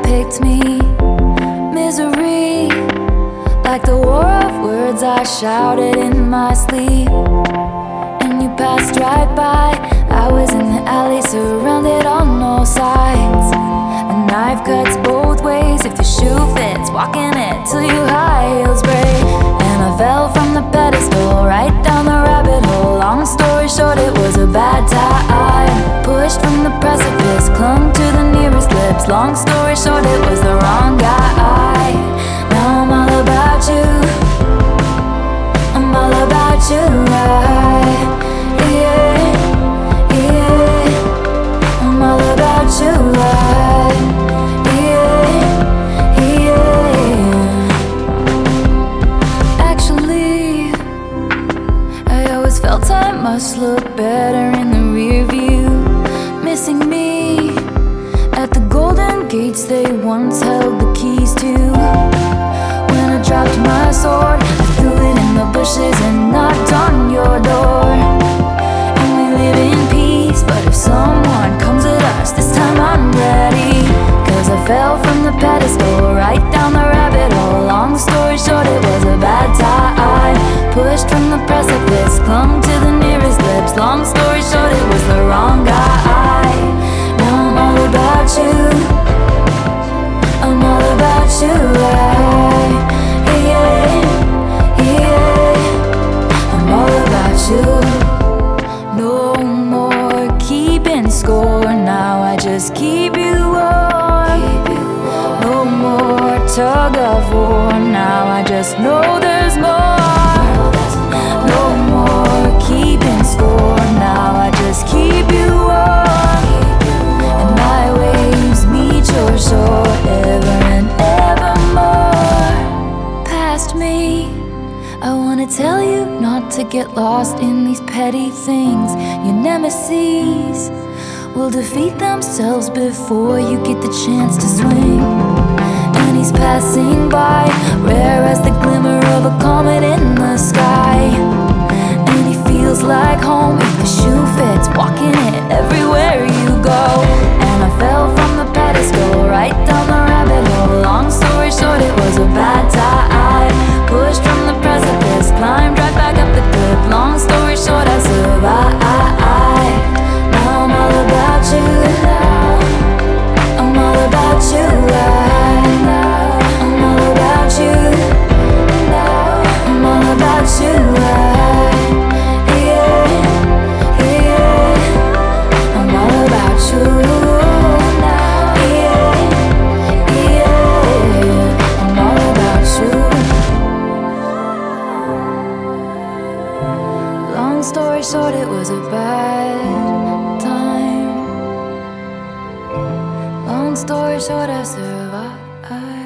picked me. Misery, like the war of words I shouted in my sleep. And you passed right by. I was in the alley, surrounded on all sides. A knife cuts both ways if the shoe fits, walking it till your high heels break. And I fell from the pedestal, right down the rabbit hole. Long story short, it was a bad time. Pushed from the precipice, clung to the nearest lips. Long story short, it was the wrong guy. Now I'm all about you, I'm all about you, yeah, yeah. I'm all about you, yeah, yeah. Actually, I always felt I must look better in the rear view. Missing me at the golden gates they once held the keys to. When I dropped my sword, I threw it in the bushes and knocked on your door. And we live in peace, but if someone comes at us, this time I'm ready. Cause I fell from the pedestal, right down the rabbit hole. Long story short, it was a bad time. Pushed from the precipice, clung to the nearest lips. Long story short, it was the wrong guy. Now I'm all about you, I'm all about you, yeah, yeah. I'm all about you. No more keeping score, now I just keep you warm. No more tug of war, now I just know there's more. No more keeping score, now I just keep you warm. And my waves meet your shore, ever and evermore. Past me, I wanna tell you not to get lost in these petty things. Your nemesis will defeat themselves before you get the chance to swing. And he's passing by, rare as the glimmer of a comet in the sky. And he feels like home if the shoe fits, walking it everywhere you go. And I fell from the pedestal, right down the rabbit hole. Long story short, it was a bad time. Pushed from the precipice, climbed right back up the cliff. Long story short, I survived. Now I'm all about you, I'm all about you, I'm all about you, I'm all about you, yeah, yeah. I'm all about you, yeah, yeah. I'm all about you. Long story short, it was a bad time. Long story short, I survived.